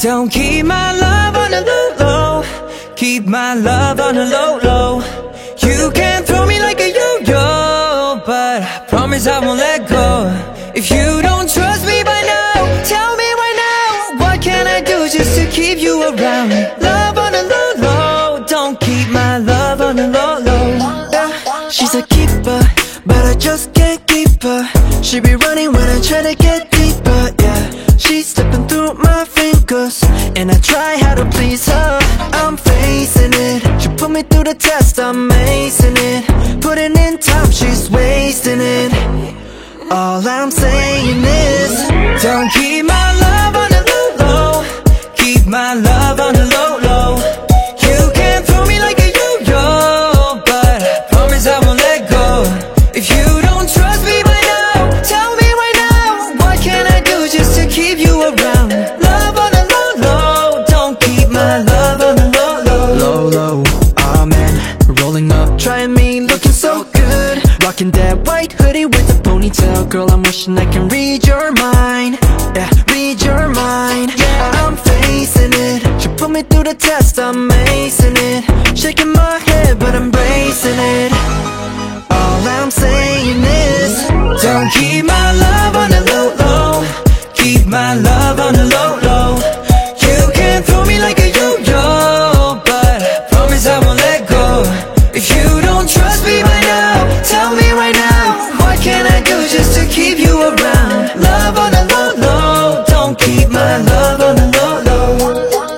Don't keep my love on the low-low. Keep my love on the low-low. You can throw me like a yo-yo, but I promise I won't let go. If you don't trust me by now, tell me right now, what can I do just to keep you around? Love on the low-low. Don't keep my love on the low-low. She's a keeper, but I just can't keep her. She be running when I try to get deeper, yeah. She's slipping through my fingers, and I try hard to please her. I'm facing it. She put me through the test, I'm acing it. Putting in time, she's wasting it. All I'm saying is, don't keep my love on the low-low. Keep my love on the low-low. You can throw me like a yo-yo, but I promise I won't let go. If you don't trust me by now, tell me right now, what can I do just to keep you around? Love on the low-low. Don't keep my love on the low-low. Low-low, oh man, rolling up, trying me, looking so good. Rocking that white hoodie with a ponytail. Girl, I'm wishing I can read your mind. Yeah, read your mind. Yeah, I'm facing it. She put me through the test, I'm acing it. Shaking my head, but embracing it. All I'm saying is, don't keep my love on the low-low. Keep my love on the low-low. You can throw me like a yo-yo, but I promise I won't let go. If you don't trust me by now, tell me right now, what can I do just to keep you around? Love on the low-low. Don't keep my love on the low-low.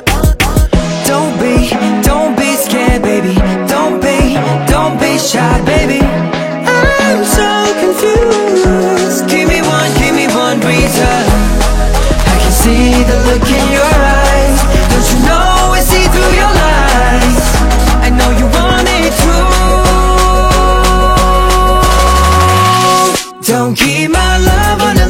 Don't be scared, baby. Don't be shy, baby. I'm so confused. Give me one reason. I can see the look in your eyes. Don't you know I see through your lies? I know you want it too. Don't keep my love on the